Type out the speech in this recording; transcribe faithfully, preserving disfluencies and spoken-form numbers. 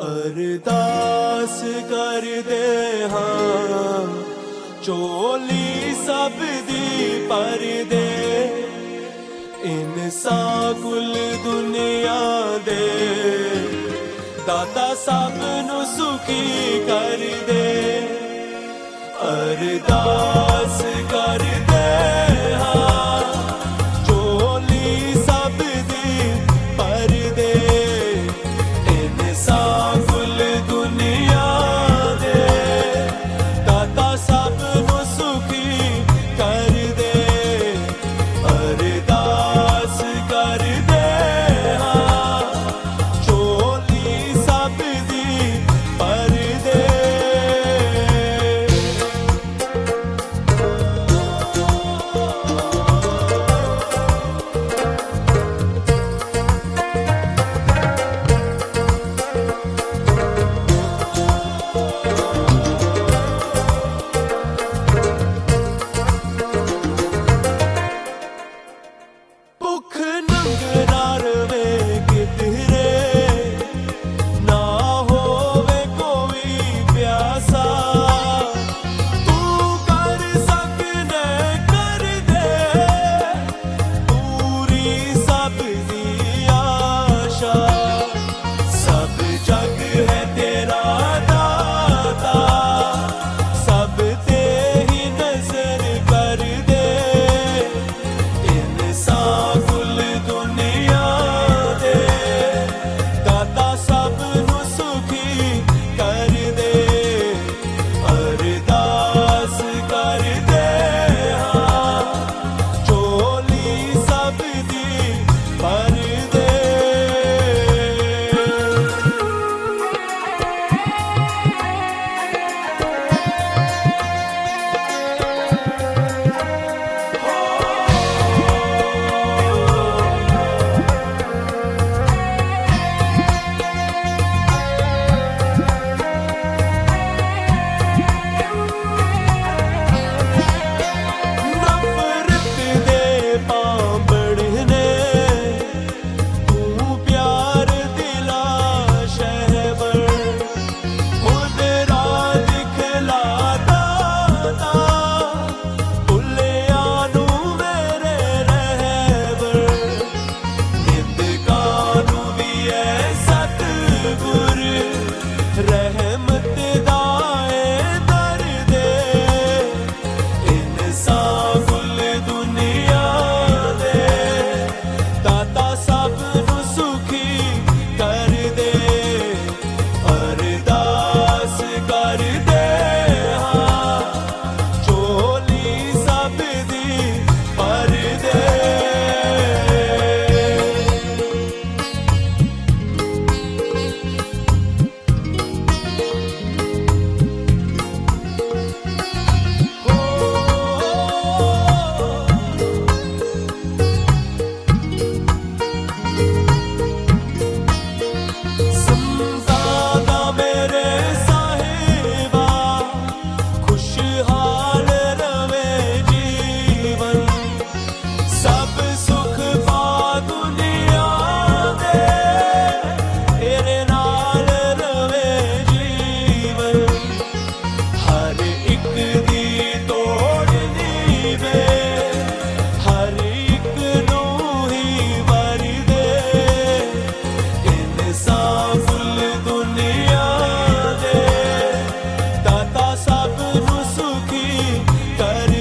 अरदास कर दे हाँ चोली सब दी पर दे इंसान कुल दुनिया दे दाता सब नु सुखी कर दे अरदास कर दे हाँ चोली सब दी पर दे इंसान कुल दुनिया दे दाता सब नु सुखी कर दे अरदास कर दे हाँ चोली सब दी पर दे भुख नंग ना रवे किधरे ना होवे कोई प्यासा तू कर सकने कर दे पूरी सब दी आशा सब जग है तेरा दाता सब ते ही नजर कर दे इंसान कुल दुनिया दे दाता सब नु सुखी कर दे अरदास कर दे हाँ चोली सब दी पर दे नफरत दे पांबड़ने तू प्यार दिला शहबर खुद राह दिखला दाता भुलिया नू मेरे रहबर निंदकानू भी है सतगुर रहमत दाए दर दे इंसान कुल दुनिया दे दाता सब नु सुखी कर दे अरदास कर दे हाँ चोली सब दी पर दे समझाना मेरे साहिबा खुशहाल रवे जीवन सब सुख पा दुनिया दे तेरे नाल रवे जीवन हर एक दी तोड़नी वे हर एक नू ही वर दे इंसान कुल दुनिया दे दाता सब नु सुखी कर